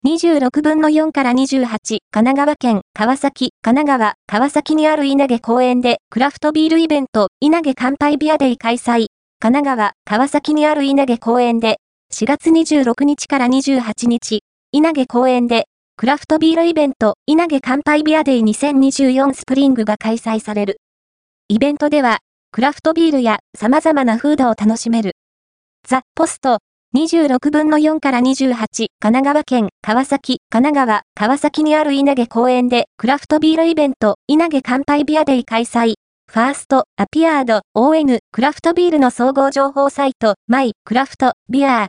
26分の4から28、神奈川県、川崎にある稲毛公園で、クラフトビールイベント、稲毛乾杯ビアデイ開催。神奈川、川崎にある稲毛公園で、4月26日から28日、稲毛公園で、クラフトビールイベント、稲毛乾杯ビアデイ2024スプリングが開催される。イベントでは、クラフトビールや様々なフードを楽しめる。ザ・ポスト、26分の4から28、神奈川県、川崎にある稲毛公園で、クラフトビールイベント、稲毛乾杯ビアデイ開催。ファースト、アピアード、ON、クラフトビールの総合情報サイト、マイ、クラフト、ビアー。